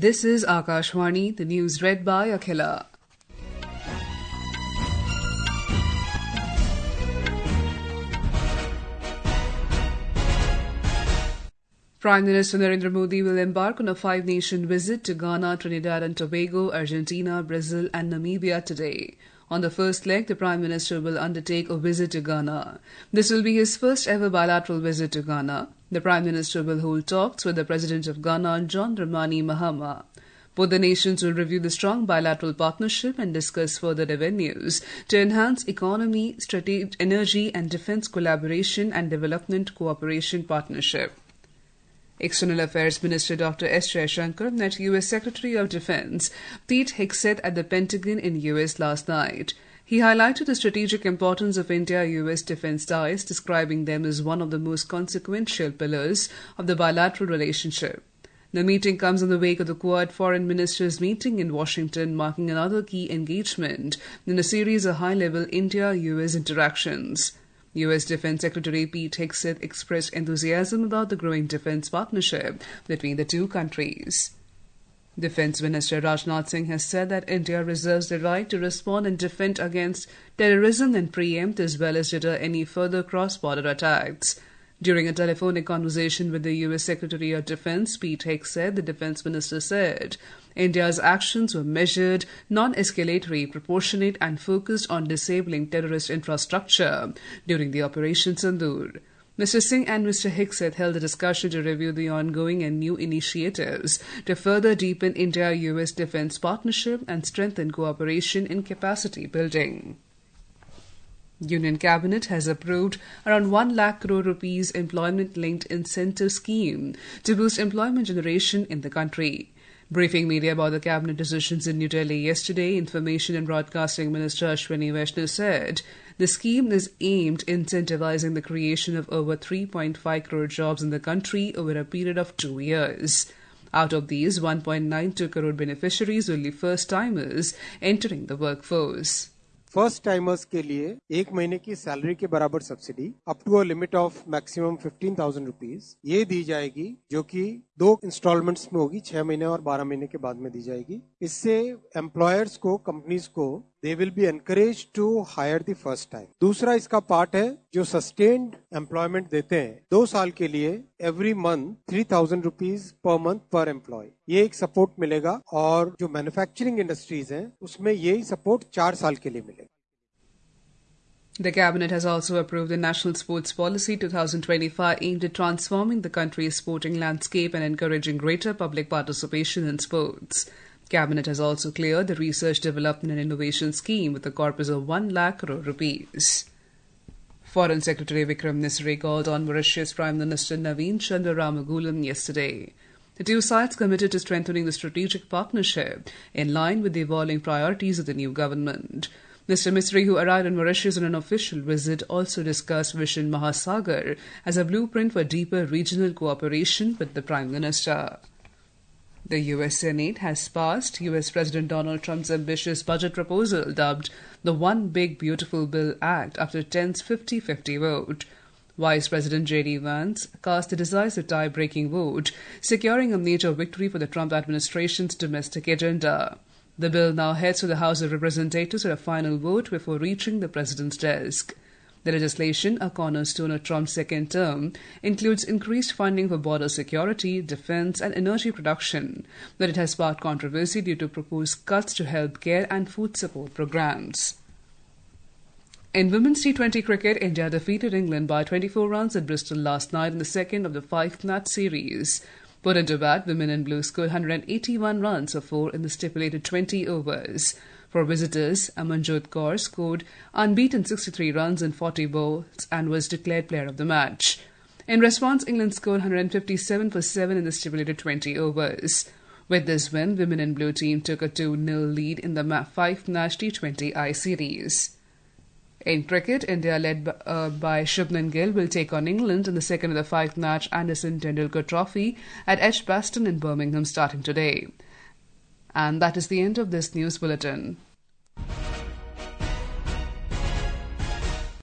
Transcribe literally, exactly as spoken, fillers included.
This is Akashvani, the news read by Akhila. Prime Minister Narendra Modi will embark on a five-nation visit to Ghana, Trinidad and Tobago, Argentina, Brazil and Namibia today. On the first leg, the Prime Minister will undertake a visit to Ghana. This will be his first ever bilateral visit to Ghana. The Prime Minister will hold talks with the President of Ghana, John Dramani Mahama. Both the nations will review the strong bilateral partnership and discuss further avenues to enhance economy, strategic energy and defence collaboration and development cooperation partnership. External Affairs Minister Doctor S. Jaishankar met U S Secretary of Defense Pete Hegseth at the Pentagon in U S last night. He highlighted the strategic importance of India-U S defense ties, describing them as one of the most consequential pillars of the bilateral relationship. The meeting comes in the wake of the Quad Foreign Ministers meeting in Washington, marking another key engagement in a series of high-level India-U S interactions. U S Defense Secretary Pete Hegseth expressed enthusiasm about the growing defense partnership between the two countries. Defense Minister Rajnath Singh has said that India reserves the right to respond and defend against terrorism and preempt as well as deter any further cross-border attacks. During a telephonic conversation with the U S Secretary of Defense, Pete Hegseth, the Defense Minister said India's actions were measured, non-escalatory, proportionate and focused on disabling terrorist infrastructure during the Operation Sindoor. Mister Singh and Mister Hegseth held a discussion to review the ongoing and new initiatives to further deepen India-U S defense partnership and strengthen cooperation in capacity building. Union Cabinet has approved around one lakh crore rupees employment-linked incentive scheme to boost employment generation in the country. Briefing media about the Cabinet decisions in New Delhi yesterday, Information and Broadcasting Minister Ashwini Vaishnaw said the scheme is aimed at incentivizing the creation of over three point five crore jobs in the country over a period of two years. Out of these, one point nine two crore beneficiaries will be first-timers entering the workforce. First timers के लिए एक महीने की salary के बराबर subsidy up to a limit of maximum fifteen thousand rupees ये दी जाएगी, जो कि दो इंस्टॉलमेंट्स में होगी, छह महीने और बारह महीने के बाद में दी जाएगी. इससे एम्प्लॉयर्स को, कंपनीज को they will be encourage to hire the first time. दूसरा इसका पार्ट है जो सस्टेन्ड एम्प्लॉयमेंट देते हैं दो साल के लिए, every month three thousand rupees per month per employee. ये एक सपोर्ट मिलेगा और जो मैन्युफैक्चरिंग इंडस्ट्रीज हैं उसमें यही सपोर्ट चार साल के लिए मिलेगा. The Cabinet has also approved the National Sports Policy twenty twenty-five aimed at transforming the country's sporting landscape and encouraging greater public participation in sports. Cabinet has also cleared the Research, Development and Innovation Scheme with a corpus of one lakh crore rupees. Foreign Secretary Vikram Misri called on Mauritius Prime Minister Naveen Chandra Ramagulam yesterday. The two sides committed to strengthening the strategic partnership in line with the evolving priorities of the new government. Mister Misri, who arrived in Mauritius on an official visit, also discussed Vision Mahasagar as a blueprint for deeper regional cooperation with the Prime Minister. The U S Senate has passed U S President Donald Trump's ambitious budget proposal dubbed the One Big Beautiful Bill Act after a tense fifty-fifty vote. Vice President J D Vance cast a decisive tie-breaking vote, securing a major victory for the Trump administration's domestic agenda. The bill now heads to the House of Representatives for a final vote before reaching the President's desk. The legislation, a cornerstone of Trump's second term, includes increased funding for border security, defense and energy production, but it has sparked controversy due to proposed cuts to health care and food support programs. In women's T twenty cricket, India defeated England by twenty-four runs at Bristol last night in the second of the five-match series. Put into bat, women in blue scored one hundred eighty-one runs for four in the stipulated twenty overs. For visitors, Amanjot Kaur scored unbeaten sixty-three runs in forty balls and was declared player of the match. In response, England scored one hundred fifty-seven for seven in the stipulated twenty overs. With this win, women in blue team took a two nil lead in the five-match T twenty I series. In cricket, India, led by, uh, by Shubman Gill, will take on England in the second of the five-match Anderson Tendulkar Trophy at Edgbaston in Birmingham starting today. And that is the end of this news bulletin.